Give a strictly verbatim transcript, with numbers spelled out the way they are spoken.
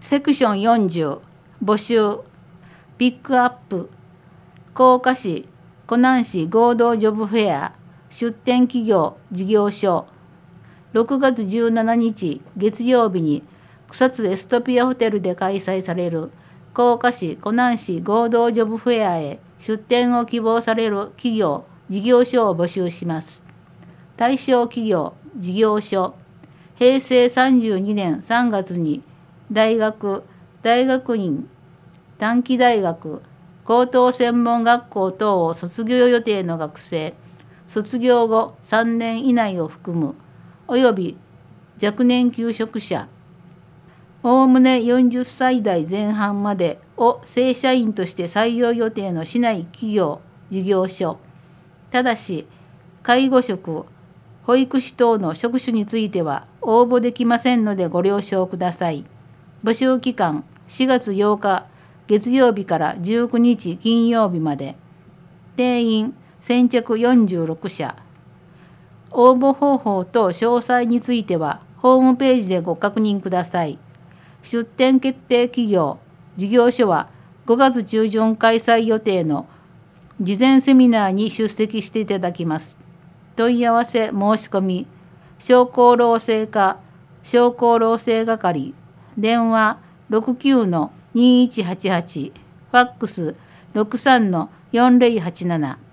セクションよんじゅう募集ピックアップ甲賀市湖南市合同ジョブフェア出展企業事業所ろくがつじゅうしちにち月曜日に草津エストピアホテルで開催される甲賀市湖南市合同ジョブフェアへ出展を希望される企業事業所を募集します。対象企業事業所へいせいさんじゅうにねんさんがつに大学大学院短期大学高等専門学校等を卒業予定の学生卒業後さんねん以内を含むおよび若年求職者おおむねよんじゅっさい代前半までを正社員として採用予定の市内企業事業所ただし介護職保育士等の職種については応募できませんのでご了承ください。募集期間しがつようか月曜日からじゅうくにち金曜日まで。定員先着よんじゅうろくしゃ。応募方法と詳細についてはホームページでご確認ください。出展決定企業事業所はごがつ中旬開催予定の事前セミナーに出席していただきます。問い合わせ申し込み商工労政課商工労政係電話 ろくきゅうのにいちはちはち ファックス ろくさんのよんぜろはちなな